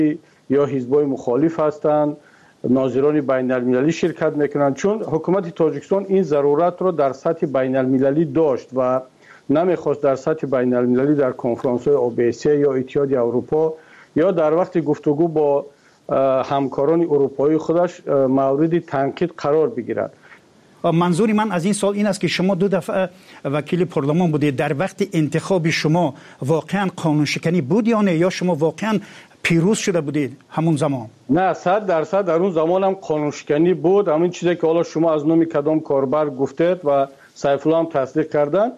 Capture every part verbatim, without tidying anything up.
یا حزب‌های مخالف هستند، ناظران بین المللی شرکت میکنند، چون حکومت تاجیکستان این ضرورت رو در سطح بین المللی داشت و نمیخواست در سطح بین المللی در کنفرانس های اوبیسی یا اتحادیه اروپا یا در وقت گفتگو با همکاران اروپایی خودش مورد تنقید قرار بگیرد. منظور من از این سال این است که شما دو دفعه وکیل پارلمان بودید، در وقت انتخاب شما واقعا قانون شکنی بود یا نه، یا شما واقعا پیروز شده بودید همون زمان؟ نه، صد درصد در اون زمان هم قانون شکنی بود. همین چیزی که حالا شما از نام کدام کاربر گفتید و سیف الله هم تصدیق کردن،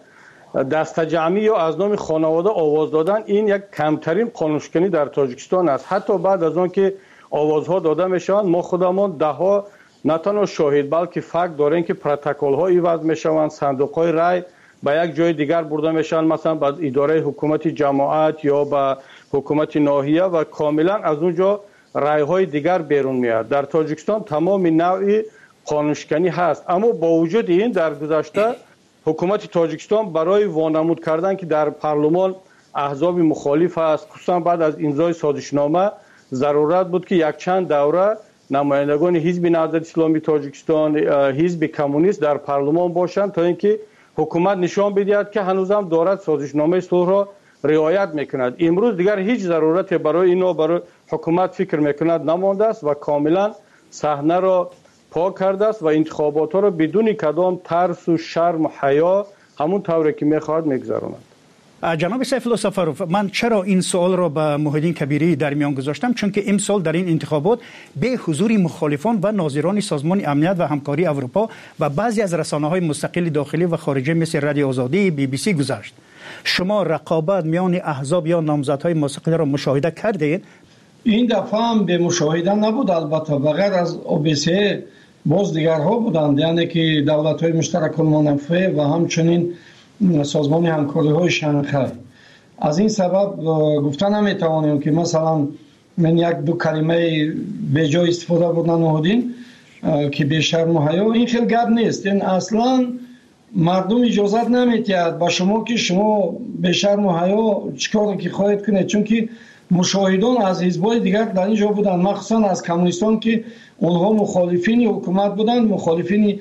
دستجمعی یا از نام خانواده آواز دادن، این یک کمترین قانون شکنی در تاجیکستان است. حتی بعد از آن که آوازها داده میشوند، ما خودمان ده ها نه تنها شاهد بلکه فکت داریم که پروتکل ها ایواز میشوند، صندوق های رای به یک جای دیگر برده میشن، مثلا به اداره حکومت جماعت یا به حکومت ناحیه و کاملا از اونجا رای های دیگر بیرون میاد. در تاجیکستان تمام نوع قانون شکنی هست، اما با وجود این در گذشته حکومت تاجیکستان برای وانمود کردن که در پارلمان احزاب مخالف است، خصوصا بعد از امضای سازشنامه ضرورت بود که یک چند دوره نمایندگان حزب نهضت اسلامی تاجیکستان، حزب کمونیست در پارلمان باشند تا اینکه حکومت نشان بدهد که هنوز هم دارد سازشنامه صلح را رعایت میکند. امروز دیگر هیچ ضرورت برای اینا برای حکومت فکر میکند نمانده است و کاملا صحنه را پاک کرده است و انتخابات ها را بدون کدام ترس و شرم و حیا همون طوری که میخواهد میگذراند. جناب سیف الله سفروف، من چرا این سوال را به محیدین کبیری در میان گذاشتم؟ چون که امسال در این انتخابات به حضور مخالفان و ناظران سازمان امنیت و همکاری اروپا و بعضی از رسانه‌های مستقل داخلی و خارجی مثل رادیو آزادی، بی بی سی گذشت. شما رقابت میان احزاب یا نامزدهای مستقل را مشاهده کردید؟ این دفعه هم به مشاهده نبود، البته بغیر از اوبیسی باز دیگرها بودند، یعنی که دولت‌های مشترک المنافع و همچنین سازمان همکاری های شانگهای. از این سبب گفتن نمیتوانیم که مثلا من یک دو کلمه به جای استفاده بودن نهادین که به شرم و حیا، این خیلی گپ نیست. این اصلا مردم اجازت نمیتید با شما که شما به شرم و حیا چیکار که خواهید کنید، چون که مشاهدان از حزب‌های دیگر در اینجا بودن، مخصوصا از کمونیستان که اونها مخالفین حکومت بودند، مخالفین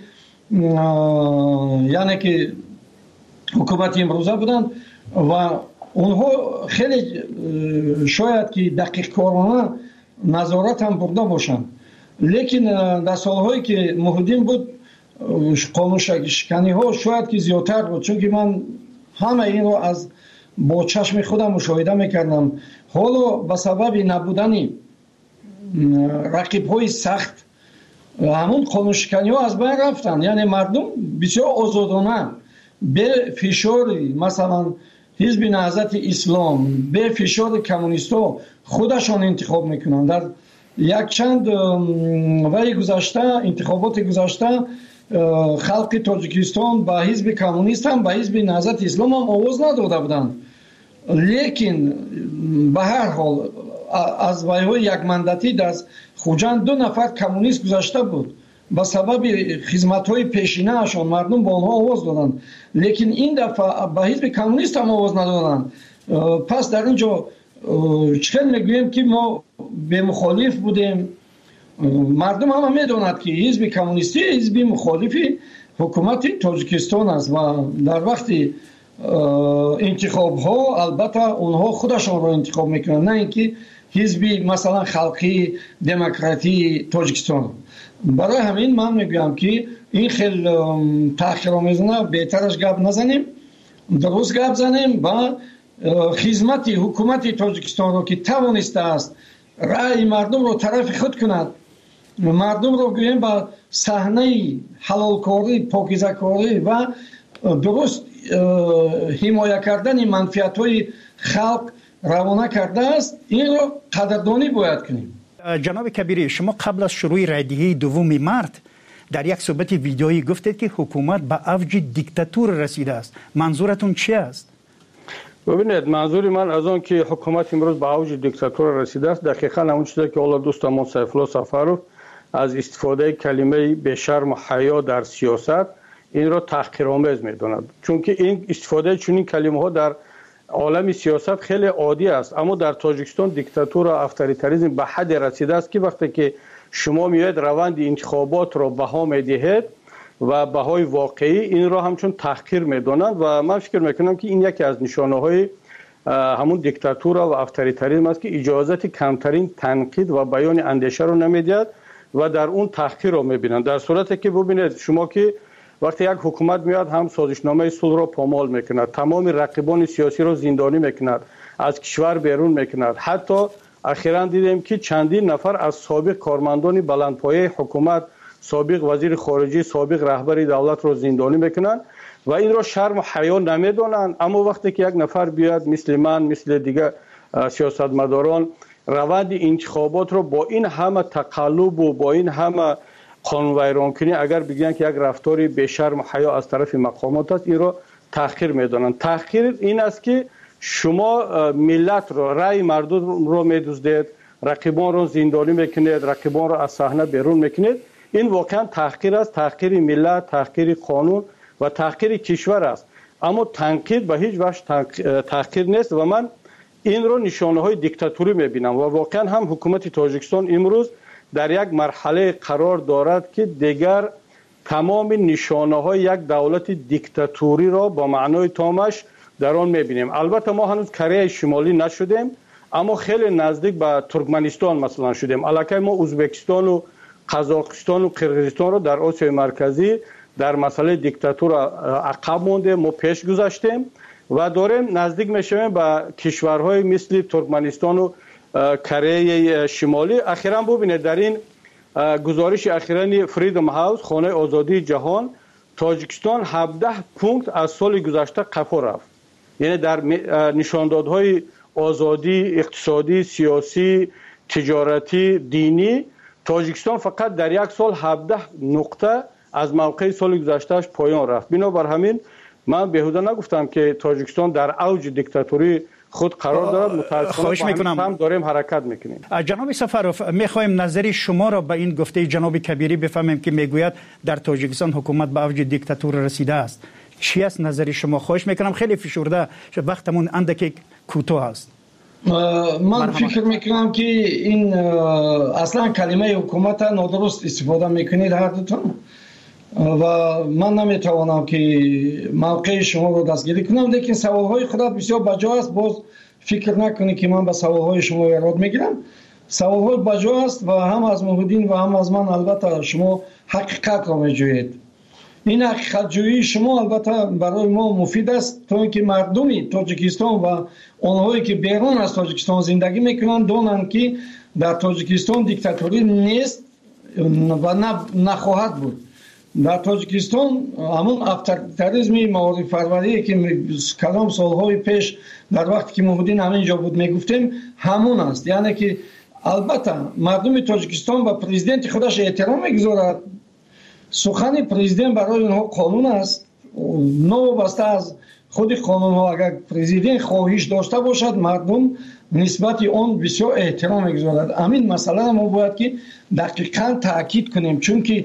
یعنی که حکومت امروزه بودند و اونها خیلی شاید که دقیق کارانه نظارت هم برده باشند، لیکن در سالهایی که محیدین بود قانون شکنی ها شاید که زیادتر بود، چون که من همه این رو از با چشم خودم مشاهده میکردم. حالا به سبب نبودن رقیب های سخت همون قانون شکنی ها از بین رفتن، یعنی مردم بسیار آزادانه به فشار مثلا حزب نهضت اسلام، به فشار کمونیستا خودشان انتخاب میکنن. در یک چند وقت گذشته، انتخابات گذشته، خلق تاجیکستان به حزب کمونیست هم به حزب نهضت اسلام هم آواز نداده بودند، لیکن به هر حال از ویهای یک مندتی در خوجند دو نفر کمونیست گذشته بود، به سبب خدمت‌های پیشینه اشان مردم با آنها آواز دادند، لیکن این دفعه به حزب کمونیست هم آواز ندادند. پس در اینجا چطور میگوییم که ما به مخالف بودیم؟ مردم هم میداند که حزب کمونیستی حزب مخالفی حکومت تاجیکستان است و در وقت انتخاب ها البته اونها خودشان را انتخاب میکنند، نه اینکه حزب مثلا خلقی دموکراتی تاجیکستان. برای همین من میگویم که این خیلی تأخیرآمیزانه بهترش گپ نزنیم، درست گپ زنیم و خدمت حکومت تاجیکستان را که توانسته است رأی مردم را طرف خود کند، مردم را گوییم با صحنه حلال کاری، پاکیزه کاری و درست حمایت کردن منفعت های خلق روانه کرده است، این را قدردانی باید کنیم. جناب کبیری، شما قبل از شروع رایدهی دوم مارس در یک صحبت ویدیویی گفتید که حکومت به اوج دیکتاتور رسیده است. منظورتون چی است؟ ببینید، منظور من از آن که حکومت امروز به اوج دیکتاتور رسیده است دقیقاً همون چیزی که حالا دوستمون سیف الله سفروف از استفاده کلمه به شرم و حیا در سیاست این را تحقیرآمیز می‌داند، چون که این استفاده چنین کلمه ها در عالم سیاست خیلی عادی است، اما در تاجیکستان دیکتاتور و افطاریتاریسم به حد رسیده است که وقتی که شما میاید روند انتخابات را بها میدهید و بهای واقعی این را همچون تحقیر میدانند و من فکر میکنم که این یکی از نشانه های همون دیکتاتور و افطاریتاریسم است که اجازت کمترین تنقید و بیان اندیشه رو نمیدهد و در اون تحقیر رو میبینند. در صورتی که ببینید شما که وقتی یک حکومت میاد هم سازشنامه صلح را پامال میکند، تمام رقیبان سیاسی را زندانی میکند، از کشور بیرون میکند. حتی اخیراً دیدیم که چندین نفر از سابق کارمندان بلندپایه حکومت، سابق وزیر خارجه، سابق رهبر دولت را زندانی میکنند و این را شرم و حیا نمیدانند. اما وقتی که یک نفر بیاد مثل من، مثل دیگر سیاستمداران روند انتخابات را با این همه تقلب و با این همه قانون ویران کنی اگر بگن که یک رفتاری به شرم و حیا از طرف مقامات است، این را تحقیر میدانند. تحقیر این است که شما ملت را، رأی مردم را میدزدید، رقیبان را زندانی میکنید، رقیبان را از صحنه بیرون میکنید. این واقعا تحقیر است، تحقیر ملت، تحقیر قانون و تحقیر کشور است. اما تنقید به هیچ وجه تحقیر نیست و من این رو نشانه های دیکتاتوری میبینم و واقعا هم حکومت تاجیکستان امروز در یک مرحله قرار دارد که دیگر تمام نشانه های یک دولت دیکتاتوری را با معنای تامش در آن میبینیم. البته ما هنوز کره شمالی نشدیم، اما خیلی نزدیک به ترکمنستان مثلا شدیم. الکی ما ازبکستان و قزاقستان و قرقیزستان را در آسیای مرکزی در مسئله دیکتاتور عقب مونده، ما پیش گذاشتیم و داریم نزدیک میشویم به کشورهای مثل ترکمنستان و کره شمالی. اخیراً ببینید در این گزارش اخیراً فریدم هاوس، خانه آزادی جهان، تاجیکستان هفده پونکت از سال گذشته قفو رفت. یعنی در نشاندادهای آزادی اقتصادی، سیاسی، تجارتی، دینی تاجیکستان فقط در یک سال هفده نقطه از موقع سال گذشتهش پایان رفت. بنابر همین من بهوده نگفتم که تاجیکستان در اوج دیکتاتوری خود قرار دارد. متاسفانه هم داریم حرکت میکنیم. جناب سفروف، میخوایم نظری شما را به این گفته جناب کبیری بفهمیم که میگوید در تاجیکستان حکومت به اوج دیکتاتور رسیده است. چی است نظری شما؟ خواهش میکنم، خیلی فشرده وقتمون اندکی کوتاه است. من فکر میکنم که این اصلا کلمه حکومت نادرست استفاده میکنید هر دوتون و من نمیتوانم که موقع شما رو دستگیری کنم، لیکن سوالهای خودت بسیار بجا است. باز فکر نکنید که من به سوالهای شما ایراد میگیرم. سوالهای بجا است و هم از محمدین و هم از من البته شما حقیقت را میجویید. این حقیقت جویی شما البته برای ما مفید است تا اینکه مردمی تاجیکستان و آنهایی که بیرون از تاجیکستان زندگی میکنند دانند که در تاجیکستان دیکتاتوری نیست و نخواهد بود. در تاجیکستان همون افطاریتاریسم معارف پروری که کلام سالهای پیش در وقتی که محمدین همینجا بود میگفتیم همون است. یعنی که البته مردم تاجیکستان و پرزیدنت خودش احترام میگذارد. سخن پرزیدنت برای اونها قانون است. نوبسته از خود قانون ها اگر پرزیدنت خواهش داشته باشد مردم نسبت آن بسیار احترام میگذارد. همین مسئله ما باید که دقیقاً تاکید کنیم، چون که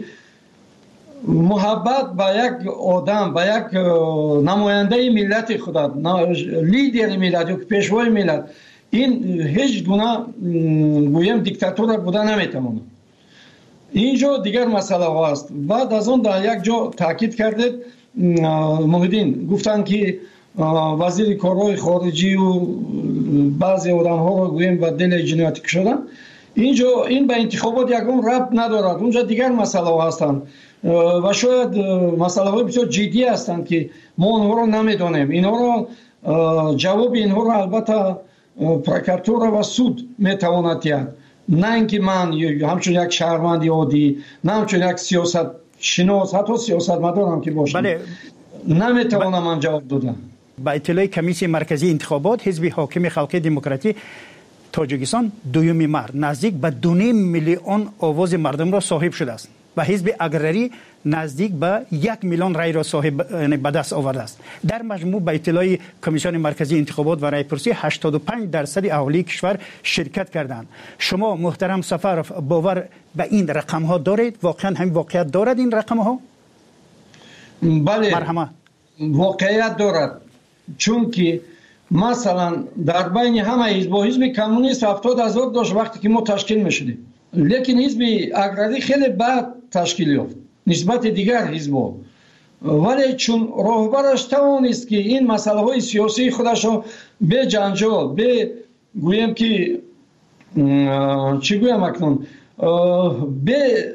محبت به یک آدم، به یک نماینده ملت خودت، لیدر ملت یا پیشوای ملت، این هیچ گونه گویم دیکتاتور بوده نمیتونه. اینجا دیگر مسئله ها است. بعد از اون در یک جا تاکید کردید محمدین، گفتن که وزیر کارهای خارجی و بعضی آدم ها رو گویم به دل جنایتی کشیدن. اینجا این به انتخابات یکم ربط ندارد. اونجا دیگر مسئله ها هستند و شاید مسئله های بسیار جدی هستند که ما اونها رو نمیدانیم. اینها رو جواب اینها رو البته پروکراتور و سود میتواند دهد، نه اینکه من همچون یک شهروند عادی، نه همچون یک سیاست شناس، حتی سیاست مدارم که باشم، بله. نمیتوانم من جواب دادم. با اطلاع کمیسیون مرکزی انتخابات، حزب حاکم خلق دموکراتی تاجیکستان دوم مارس نزدیک به دو میلیون آواز مردم را صاحب شده است و حزب اگرری نزدیک به یک میلیون رای را صاحب به دست آورده است. در مجموع به اطلاع کمیسیون مرکزی انتخابات و رایپرسی هشتاد و پنج درصد اهالی کشور شرکت کردند. شما محترم سفروف باور به این رقم ها دارید؟ واقعا همین واقعیت دارد این رقم ها؟ بله، مرحمت. واقعیت دارد، چون که مثلا در بین همه حزب و حزب کمونیست هفتاد هزار داشت وقتی که ما تشکیل میشدیم، لیکن حزب اگراری خیلی بعد تشکیل یافت نسبت دیگر حزب‌ها. ولی چون راهبرش توانست که این مسئله های سیاسی خودش رو به جنجال، به گویم که چی گویم اکنون، به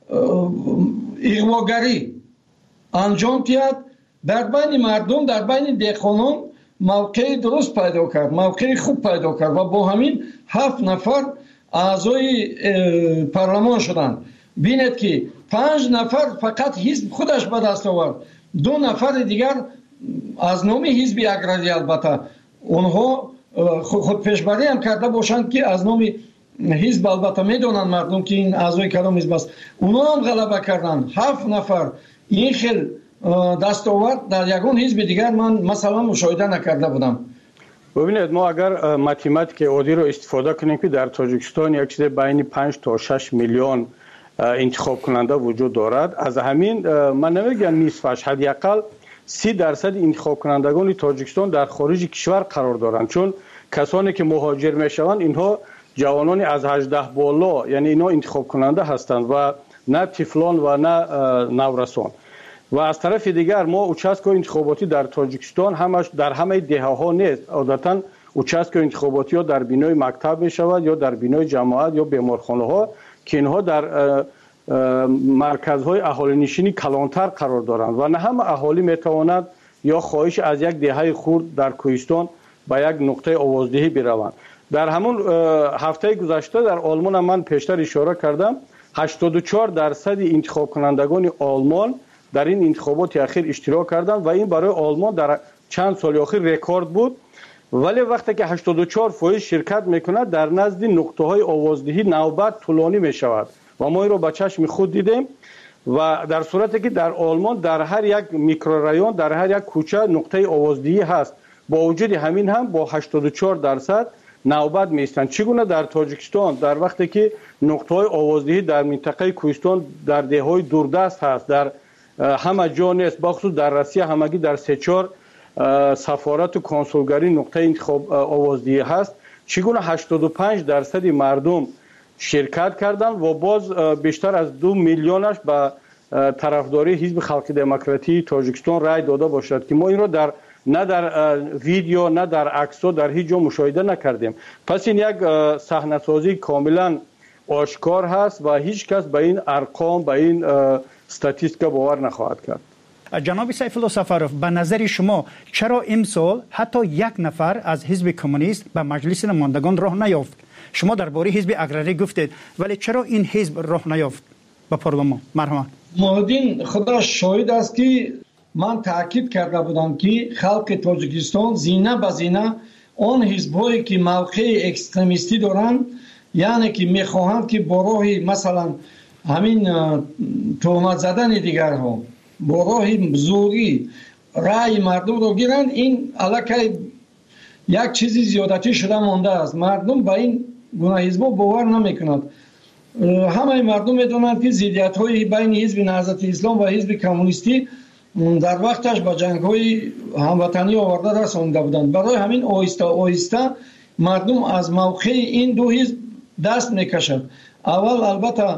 اغواگری انجام داد، در بین مردم، در بین دهقانان موقع درست پیدا کرد، موقع خوب پیدا کرد و با همین هفت نفر اعضای پارلمان شدند. بینید که پنج نفر فقط حزب خودش به دست آورد، دو نفر دیگر از نام حزب اگراری، البته اونها خود پیشبری هم کرده باشند که از نام حزب، البته میدونن مردم که این اعضای کدام حزب است، اونها هم غلبه کردند. هفت نفر این خیل دستاورد در یگان حزب دیگر من مثلا مشاهده نکرده بودم. ببینید ما اگر ماتماتیک عادی رو استفاده کنیم که در تاجیکستان یک چیز بین پنج تا شش میلیون انتخاب کننده وجود دارد، از همین من نمیگم نصفش، حداقل سی درصد انتخاب کنندگان تاجیکستان در خارج کشور قرار دارند، چون کسانی که مهاجر میشوند اینها جوانان از هجده بالا، یعنی اینا انتخاب کننده هستند و نه طفلان و نه نورسان. و از طرف دیگر ما اوچاسکای انتخاباتی در تاجیکستان همش در همه دهه ها نیست، عادتا اوچاسکای انتخاباتی ها در بینای مکتب می شود یا در بینای جماعت یا بیمارخانه ها که اینها در مرکزهای اهالی نشینی کلانتر قرار دارند و نه همه اهالی می توانند یا خواهش از یک دهه خرد در کوهستان به یک نقطه آوازدهی بروند. در همون هفته گذشته در آلمان من پیشتر اشاره کردم، هشتاد و چهار درصد انتخاب کنندگان آلمان در این انتخابات اخیر اشتراک کردند و این برای آلمان در چند سال اخیر رکورد بود. ولی وقتی که هشتاد و چهار درصد شرکت میکند در نزد نقطه های آوازدهی نوبت طولانی میشود و ما این رو با چشم خود دیدیم. و در صورتی که در آلمان در هر یک میکرورایون، در هر یک کوچه نقطه آوازدهی هست، با وجود همین هم با هشتاد و چهار درصد نوبت میستند. چگونه در تاجیکستان در وقتی که نقطه های آوازدهی در منطقه کوهستان در دههای دوردست هست، در همه جا نیست، بخصوص در روسیه همگی در سه چهار سفارت و کنسولگری نقطه انتخاب آوازدهی هست، چگونه هشتاد و پنج درصد مردم شرکت کردند و باز بیشتر از دو میلیونش به طرفداری حزب خلق دموکراتی تاجیکستان رای داده باشد که ما این را در نه در ویدیو نه در عکس در هیچ جا مشاهده نکردیم. پس این یک صحنه سازی کاملا آشکار هست و هیچ کس به این ارقام، به این استاتیستیکا باور نخواهد کرد. جناب سیف الله سفروف، به نظر شما چرا امسال حتی یک نفر از حزب کمونیست به مجلس نمایندگان راه نیافت؟ شما درباره حزب اگراری گفتید، ولی چرا این حزب راه نیافت به پارلمان؟ مرحبا. مهدین خدا شاهد است که من تاکید کرده بودم که خلق تاجیکستان زینه به زینه آن حزب‌هایی که موقع اکستریمیستی دارند، یعنی که میخواهند که با راه مثلا همین تهمت زدن دیگرها، با راه زوری رای مردم رو گیرند، این الکی یک چیزی زیادتی شده مانده است. مردم با این گونه حزب‌ها باور نمیکنند. همه مردم میدونند که ضدیت‌های بین حزب نهضت اسلام و حزب کمونیستی در وقتش با جنگ‌های هموطنی آورده رسانده بودند. برای همین آهسته آهسته مردم از موقع این دو حزب دست میکشند. اول البته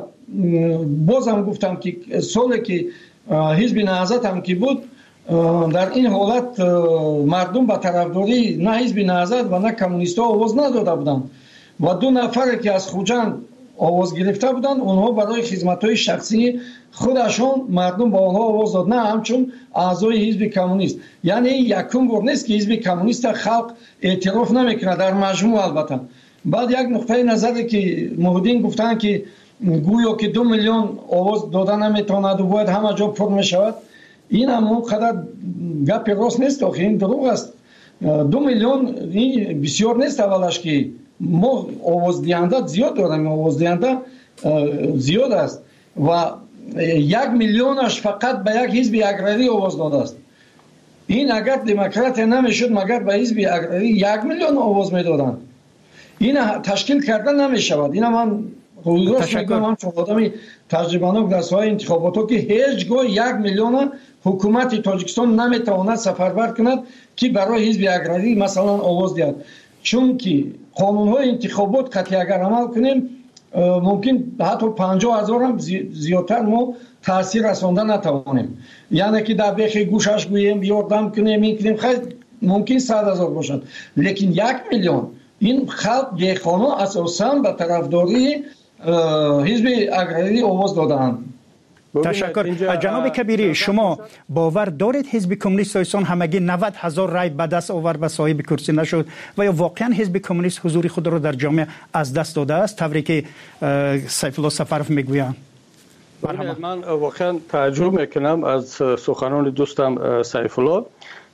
بازم گفتم که سالی که حزب نهضت هم که بود، در این حالت مردم به طرفداری نه حزب نهضت و نه کمونیست ها آواز نداده بودند و دو نفر که از خوجند آواز گرفته بودند، اونها برای خدمت‌های شخصی خودشون مردم با اونها آواز داد، نه همچون اعضای حزب کمونیست. یعنی یکم بار نیست که حزب کمونیست خلق اعتراف نمیکنه در مجموع. البته بعد یک نقطه نظری که مهدین گفتن که گویا که دو میلیون آواز دادن نمیتواند و باید همه جا پر میشود، این هم اونقدر گپ راست نیست، آخه این دروغ است. دو میلیون این بسیار نیست. اولش که ما آواز دهنده زیاد داریم، آواز دهنده زیاد است و یک میلیونش فقط به یک حزب اگراری آواز داده است. این اگر دموکرات نمیشد مگر به حزب اگراری یک میلیون آواز میدادند. این تشکیل کردن نمیشود. این من درست میگم همچون آدمی تجربه‌ناک در ساحه انتخابات که هیچگاه یک میلیون حکومت تاجیکستان نمیتواند سفربر کند که برای حزب اگراری مثلا آواز دهد، چون که قانون‌های انتخابات قطعی اگر عمل کنیم ممکن حتی پنجاه هزار هم زیادتر ما تاثیر رساندن نتوانیم، یعنی که در بیخ گوشش گوییم یاردم کنیم این کنیم خیلی ممکن صد هزار باشد، لیکن یک میلیون این خلق دیخانه اساساً به طرفداری حزب اگراری آواز دادند. تشکر. جناب کبیری، شما باور دارید حزب کمونیست ایسان همگی نود هزار رای به دست آورد و صاحب کرسی نشد و یا واقعا حزب کمونیست حضور خود را در جامعه از دست داده است طوری که سیف الله سفرف میگویند؟ من واقعا تعجب میکنم از سخنان دوستم سیف الله.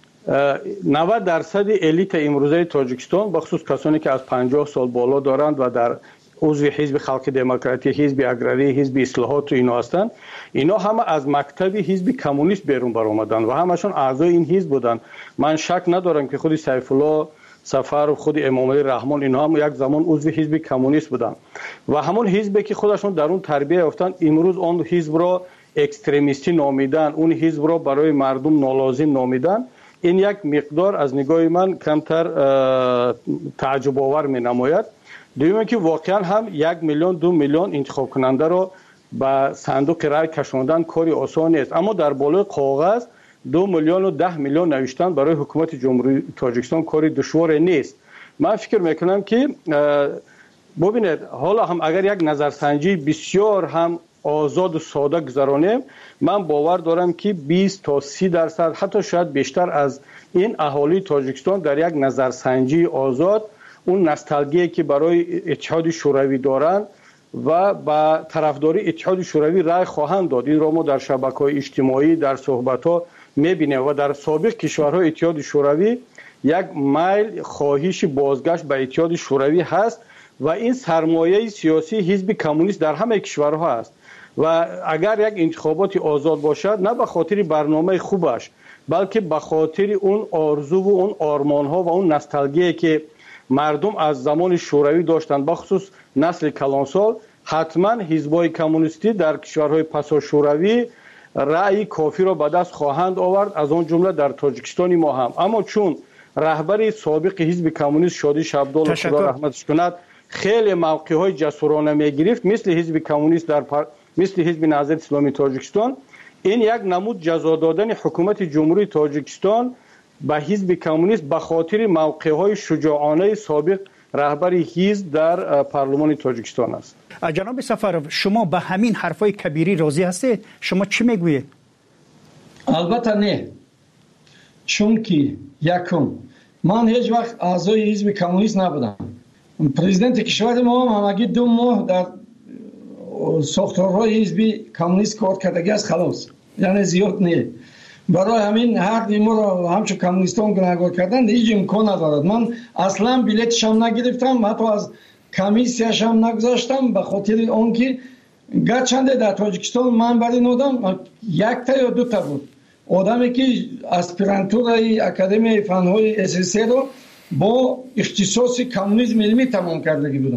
نود درصد الیت امروزه تاجیکستان بخصوص کسانی که از پنجاه سال بالا دارند و در عضو حزب خلق دموکراتی، حزب اگراری، حزب اصلاحات و اینا هستند، اینا همه از مکتب حزب کمونیست بیرون برآمدند و همشون اعضای این حزب بودند. من شک ندارم که خود سیف الله سفر و خود امام علی رحمان اینا هم یک زمان عضو حزب کمونیست بودند و همون حزبی که خودشون در اون تربیت یافتند امروز اون حزب را اکستریمیستی نامیدن، اون حزب را برای مردم نالازم نامیدن. این یک مقدار از نگاه من کمتر تعجب آور می نماید. دوم که واقعا هم یک میلیون دو میلیون انتخاب کننده را به صندوق رای کشاندن کاری آسان نیست، اما در بالای کاغذ دو میلیون و ده میلیون نوشتن برای حکومت جمهوری تاجیکستان کاری دشوار نیست. من فکر میکنم که ببینید حالا هم اگر یک نظرسنجی بسیار هم آزاد و ساده گذرانیم، من باور دارم که بیست تا سی درصد حتی شاید بیشتر از این اهالی تاجیکستان در یک نظرسنجی آزاد اون نوستالژی که برای اتحاد شوروی دارند و با طرفداری اتحاد شوروی رای خواهند داد. این را ما در شبکه‌های اجتماعی در صحبت‌ها می‌بینیم و در سابق کشورهای اتحاد شوروی یک میل خواهش بازگشت به اتحاد شوروی هست و این سرمایه سیاسی حزب کمونیست در همه کشورها است و اگر یک انتخابات آزاد باشد نه به خاطر برنامه خوبش بلکه به خاطر اون آرزو و اون آرمان‌ها و اون نوستالژی که مردم از زمان شوروی داشتند، بخصوص نسل کلانسال، حتما حزب‌های کمونیستی در کشورهای پسا شوروی رأی کافی را به دست خواهند آورد، از آن جمله در تاجیکستان ما هم. اما چون رهبر سابق حزب کمونیست شادی شبدال خدا رحمتش کند خیلی موقع‌های جسورانه می‌گرفت مثل حزب کمونیست در پر... مثل حزب نهضت اسلامی تاجیکستان، این یک نمود جزا دادن حکومت جمهوری تاجیکستان به حزب کمونیست به خاطر موقع‌های شجاعانه سابق رهبر حزب در پارلمان تاجیکستان است. جناب سفرов شما به همین حرفای کبیری راضی هستید؟ شما چی میگویید؟ البته نه، چون که یکم من هیچ وقت اعضای حزب کمونیست نبودم. پرزیدنت کشور ما هم همگی دو ماه در ساختارهای حزب کمونیست کار کردگی است، خلاص، یعنی زیاد نه. برای همین هر دیمو را همچون کمونیستان گناهکار کردن هیچ امکان ندارد. من اصلا بلیتش هم نگرفتم، حتی از کمیسیش هم نگذاشتم به خاطر آنکه گرچنده در تاجیکستان من برای نودم یک تا یا دو تا بود آدمی که اسپیرانتورای اکادمی فنهای اساسی رو با اختصاص کمونیسم علمی تمام کردگی بودم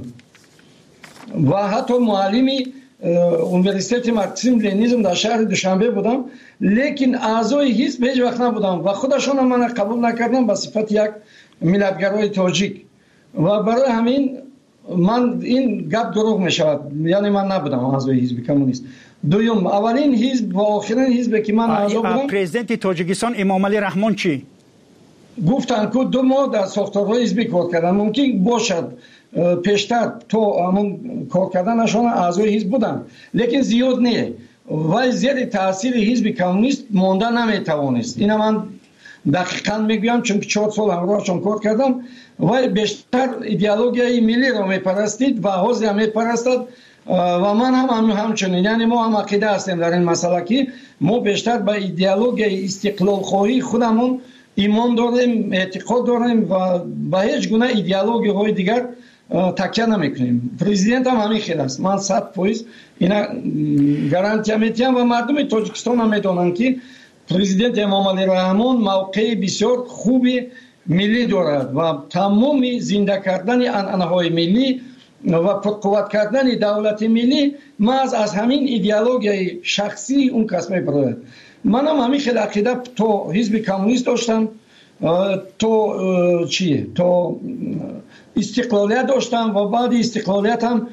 و حتی معلمی اونیورسیته مارکسیسم لنینیسم در شهر دوشنبه بودم، لیکن اعضای حزب هیچ وقت نبودم و خودشون هم من قبول نکردم به صفت یک ملتگرای تاجیک و برای همین من این گپ دروغ می شود، یعنی من نبودم اعضای حزب کمونیست. دوم، اولین حزب و آخرین حزب که من اعضا بودم پرزیدنت تاجیکستان امام علی رحمان چی گفتن که دو ماه در ساختارهای حزبی کار کردن، ممکن باشد پیشتر تو همون کار کردنشان اعضای حزب بودن لیکن زیاد نه و زیر تاثیر حزب کمونیست مانده نمیتوانست. اینا من دقیقاً میگویم چون که چهار سال همراهشان کار کردم و بیشتر ایدئولوژی ملی را میپرستید و حوزه هم میپرستد و من هم, هم همچنین، یعنی ما هم عقیده هستیم در این مسئله که ما بیشتر به ایدئولوژی استقلال خواهی خودمون ایمان داریم، اعتقاد داریم و به هیچ گونه ایدئولوژی های دیگر تکیه نمیکنیم. پرزیدنت هم همین خیلی است، من صد فیصد اینا گارانتی میتیم و مردم تاجیکستان هم میدونن که پرزیدنت امام علی رحمان موقع بسیار خوبی ملی دارد و تمام زنده کردن عنعنه‌های ملی و پرقوت کردن دولت ملی محض از همین ایدئولوژی شخصی اون کس میبرد. من هم همین خیلی عقیده تو حزب کمونیست داشتم، تو چیه تو استقلالیت داشتم و بعد استقلالیت هم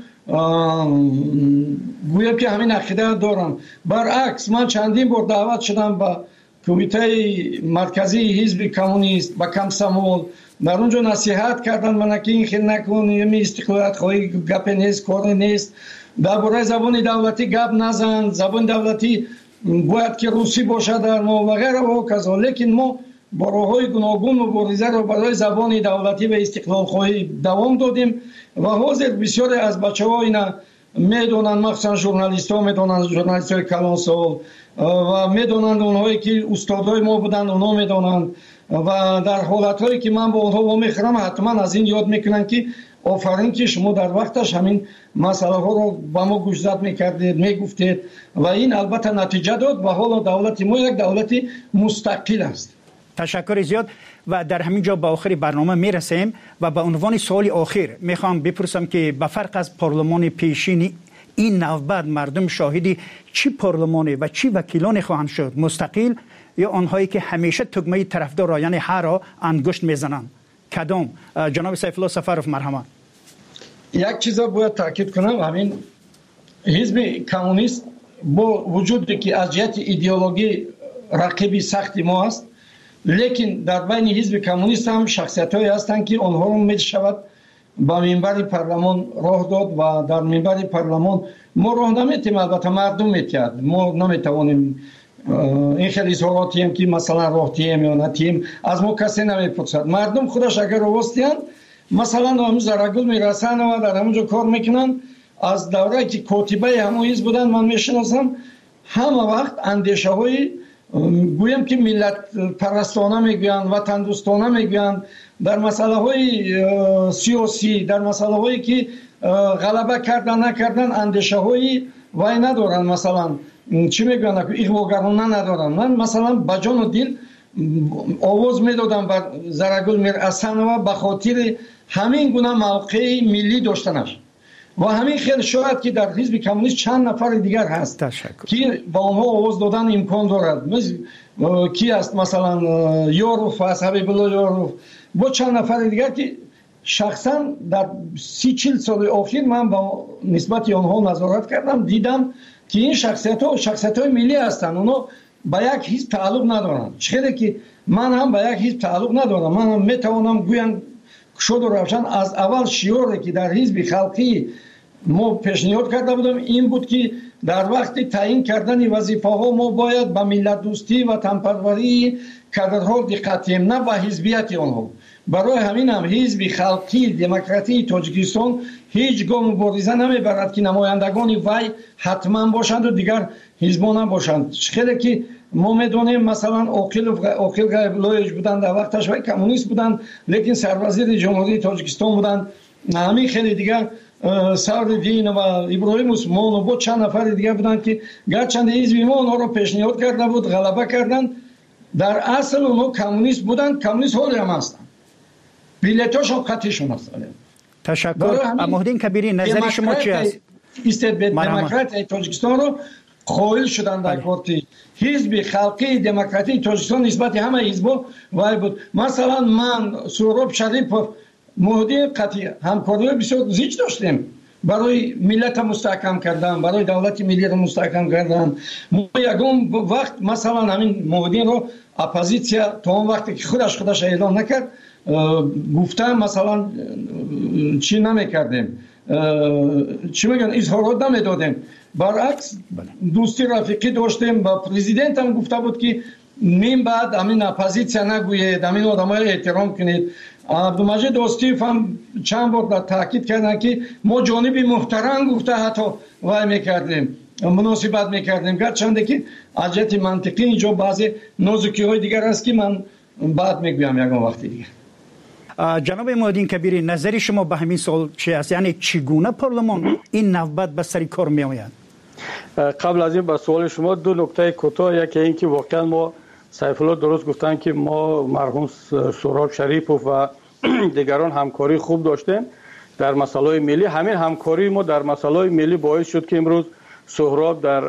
گویم که همین عقیده دارم. برعکس من چندین بار دعوت شدم به کمیته مرکزی حزب کمونیست با کمسمول، در اونجا نصیحت کردن من که این خیلی نکن، یه استقلالیت خواهی گپ نیست، کار نیست، درباره زبان دولتی گپ نزن، زبان دولتی باید که روسی باشد در ما و غیره و کذا. لیکن ما با راه‌های گوناگون مبارزه را برای زبان دولتی و استقلال خواهی دوام دادیم و حاضر بسیاری از بچه‌ها اینا میدونن، مخصوصا ژورنالیست ها میدونن، ژورنالیست های کلانسال و میدونن، اونهایی که استادای ما بودن اونا میدونن و در حالت هایی که من با اونها با میخرم حتما از این یاد میکنن که آفرین که شما در وقتش همین مسئله ها رو با ما گوشزد میکردید، میگفتید و این البته نتیجه داد و حالا دولت ما یک دولت مستقل است. تشکر زیاد و در همین جا به آخر برنامه میرسیم و به عنوان سوال آخر میخوام بپرسم که به فرق از پارلمان پیشین این نوبت مردم شاهدی چی پارلمانی و چی وکیلانی خواهند شد؟ مستقل یا آنهایی که همیشه تگمه طرفدار را یعنی هر را انگشت میزنند؟ کدام؟ جناب سیف الله سفروف مرحمت. یک چیز باید تاکید کنم، همین حزب کمونیست با وجودی که از جهت ایدئولوژی رقیبی سختی ما است، لیکن در بین حزب کمونیست هم شخصیت‌هایی هستند که آنها رو می‌شود با منبر پارلمان راه داد و در منبر پارلمان ما راه نمی‌تیم، البته مردم می‌تید، ما نمی‌توانیم این خیلی اظهاراتی هم که مثلا راه تیم یا نتیم از ما کسی نمی‌پرسد. مردم خودش اگر راستیان مثلا همون زرگل میرسن و در همونجا کار میکنن. از دوره که کاتبه همون حزب بودن من میشناسم، همه وقت اندیشه های گویم که ملت پرستانه میگویند، وطن دوستانه میگویند، در مسئله های سیاسی، در مسئله هایی که غلبه کردن نکردن اندیشه های وای ندارن، مثلا چی میگویند اغواگرانه ندارن. من مثلا با جان و دل آواز میدادم بر زرگل میرحسن و به خاطر همین گونه موقع ملی داشتنش و همین خیلی شاید که در حزب کمونیست چند نفر دیگر هست که با آنها آواز دادن امکان دارد. کی است مثلا یاروف است، حبیب الله یاروف، با چند نفر دیگر که شخصا در سی چل سال اخیر من با نسبت آنها نظارت کردم، دیدم که این شخصیت ها شخصیت های ملی هستند، اونا با یک حزب تعلق ندارند. چه که من هم با یک حزب تعلق ندارم، من هم میتوانم گویم شد و روشن از اول شیوری که در حزب خلقی ما پیشنهاد کرده بودم این بود که در وقت تعیین کردن وظیفه ها ما باید به ملت دوستی و تنپروری کادرها دقت کنیم، نه به حزبیت آنها. برای همین هم حزب خلقی دموکراتی تاجیکستان هیچ گاه مبارزه نمیبرد که نمایندگان وی حتما باشند و دیگر حزبان هم باشند. خیلی که ما میدونیم مثلا عاقل عاقل غیب‌الله بودن در وقتش و کمونیست بودن، لیکن سروزیر جمهوری تاجیکستان بودن. همین خیلی دیگر سردین و ابراهیم عثمان و با چند نفر دیگر بودن که گرچند حزب ما اونها رو پیشنهاد کرده بود، غلبه کردن. در اصل اونها کمونیست بودن، کمونیست حالی هم هستن، بیلیتاش هم خطیشون هستن. تشکر. مهدین کبیری نظر شما چی است؟ دموکرات تاجیکستان رو قائل شدن در کارتی حزب خلقی دموکراتی تاجیکستان نسبت همه حزبا وای بود. مثلا من سهراب شریفов مهدی قطعی همکاری بسیار زیاد داشتیم برای ملت مستحکم کردن، برای دولت ملی رو مستحکم کردن. ما یگان وقت مثلا همین مهدی رو اپوزیسیا تا اون وقتی که خودش خودش اعلام نکرد گفتم مثلا چی نمیکردیم، چی میگن اظهارات نمیدادیم، برعکس دوستی رفیقی داشتیم. با پرزیدنت هم گفته بود که نیم بعد همین اپوزیسیا نگوید، همین آدمای احترام کنید. عبدالمجید استیف هم چند بار تاکید کردن که ما جانب محترم گفته حتی وای میکردیم، مناسبت میکردیم، گرچند که از جهت منطقی اینجا بعضی نازکی های دیگر هست که من بعد میگویم یکم وقتی دیگه. جناب مهدین کبیری نظری شما به همین سوال چی است؟ یعنی چگونه پارلمان این نوبت به سر کار می آید؟ قبل از این به سوال شما دو نکته کوتاه، یکی این که واقعا ما سیف الله درست گفتن که ما مرحوم سهراب شریفov و دیگران همکاری خوب داشتیم. در مسائل ملی. همین همکاری ما در مسائل ملی باعث شد که امروز سهراب در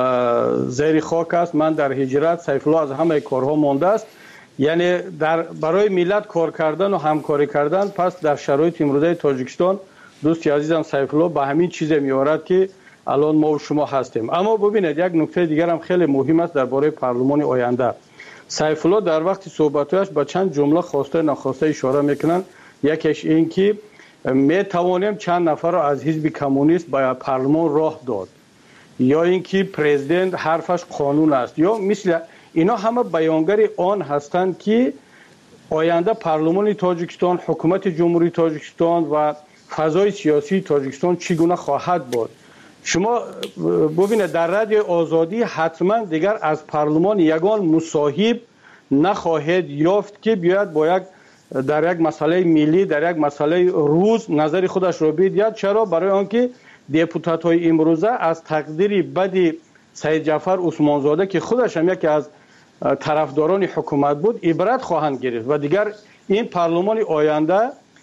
زیر خاک است، من در هجرت، سیف الله از همه کارها مانده است. یعنی در برای ملت کار کردن و همکاری کردن. پس در شرایط امروزه تاجیکستان دوستی عزیزم سیف الله به همین چیز میارد که الان ما و شما هستیم. اما ببینید یک نکته دیگر هم خیلی مهم است درباره پارلمان آینده. سیف الله در وقت صحبتش با چند جمله خواسته ناخواسته اشاره میکنن. یکیش این که می توانیم چند نفر را از حزب کمونیست به پارلمان راه داد، یا اینکه پرزیدنت حرفش قانون است، یا مثل اینا همه بیانگر آن هستند که آینده پارلمان تاجیکستان، حکومت جمهوری تاجیکستان و فضای سیاسی تاجیکستان چگونه خواهد بود. شما ببینید در رادیو آزادی حتما دیگر از پارلمان یگان مصاحب نخواهد یافت که بیاید با یک در یک مسئله ملی، در یک مسئله روز نظر خودش را بگوید. چرا؟ برای آنکه دپوتات های امروزه از تقدیر بد سید جعفر عثمانزاده که خودش هم یکی از طرفداران حکومت بود عبرت خواهند گرفت و دیگر این پارلمان آینده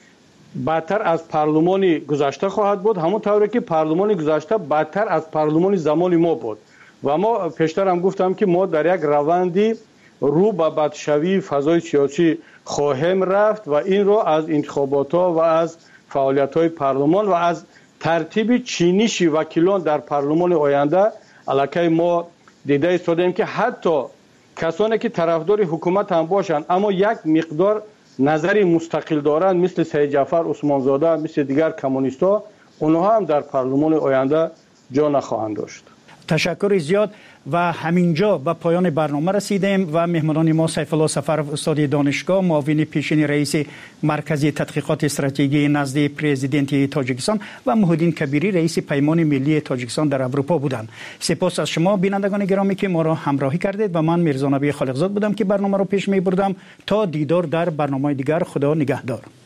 بدتر از پارلمان گذشته خواهد بود، همون طوری که پارلمان گذشته بدتر از پارلمان زمان ما بود. و ما پیشتر هم گفتم که ما در یک روندی رو به بدشوی فضای سیاسی خواهیم رفت و این رو از انتخابات ها و از فعالیت های پارلمان و از ترتیب چینش وکیلان در پارلمان آینده علاقه ما دیده ایستادیم که حتی کسانی که طرفدار حکومت هم باشند اما یک مقدار نظری مستقل دارند مثل سید جعفر عثمانزاده، مثل دیگر کمونیست‌ها، اونها هم در پارلمان آینده جا نخواهند داشت. تشکر زیاد. و همینجا به پایان برنامه رسیدیم و مهمانان ما سیف الله سفرов استاد دانشگاه، معاون پیشین رئیس مرکز تحقیقات استراتژی نزد پرزیدنت تاجیکستان و محیدین کبیری رئیس پیمان ملی تاجیکستان در اروپا بودند. سپاس از شما بینندگان گرامی که ما را همراهی کردید و من میرزا نبی خالقزاد بودم که برنامه را پیش می بردم. تا دیدار در برنامه دیگر، خدا نگهدار.